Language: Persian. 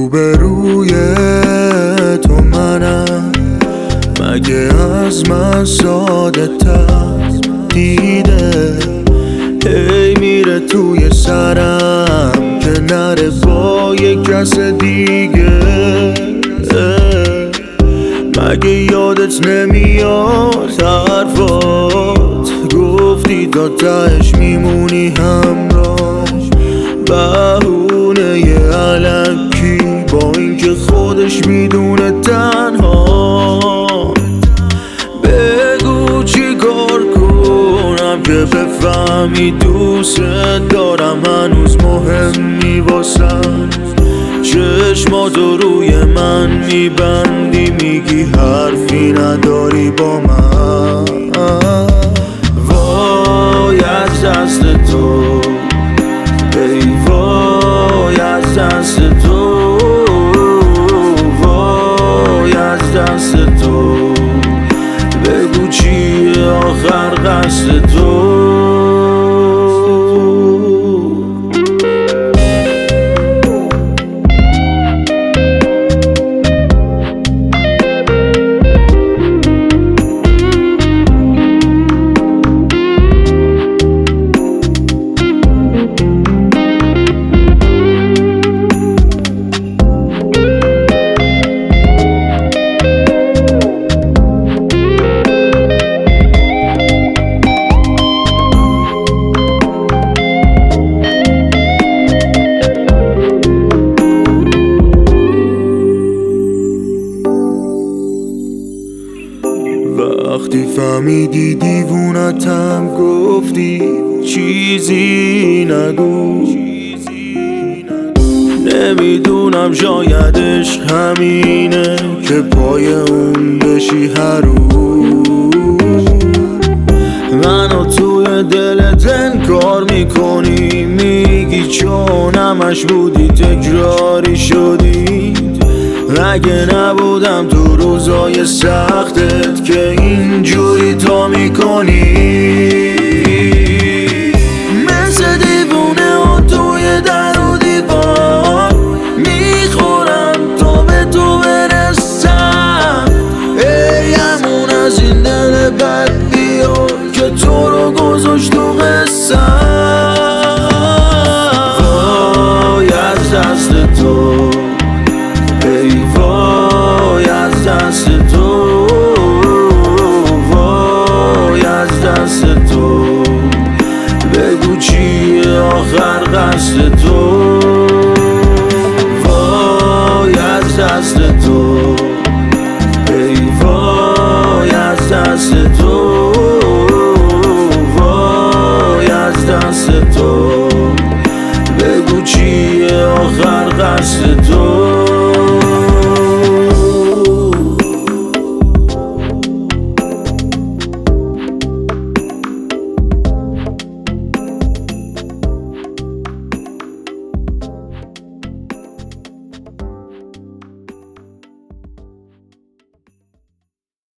روبروی تو منم، مگه از من ساده تر دیده هی میره توی سرم که نره با یک کس دیگه. مگه یادت نمیاد حرفات گفتی تا تهش میمونی همراه، بهونه الکی با اینکه خودش میدونه تنها. بگو چی کار کنم که بفهمی دوست دارم هنوز مهمی واسم. چشماتو روی من میبندی میگی حرفی نداری با من. وای از دست تو، ای وای از دست تو، وای از دست تو. بگو چیه آخر قصد تو. وقتی فهمیدی دیوونتم گفتی چیزی نگو. نمیدونم شاید عشق همینه که پای اون بشی هر روز. منو توی دلت انکار میکنی، میگی چون همش بودی تکراری شدی. اگه نبودم تو روزای سختت که اینجوری تو میکنی. مثل دیوونه ها توی در و دیوار میخورم تا به تو برسم. ای همون از این دل بد بیا که تو رو گذاشت تو قصم. وای از دست تو، ای وای از دست تو، وای از دست تو. بگو چیه آخر قصد تو. وای از دست تو، ای وای از دست تو، وای از دست تو. بگو چیه آخر قصد تو.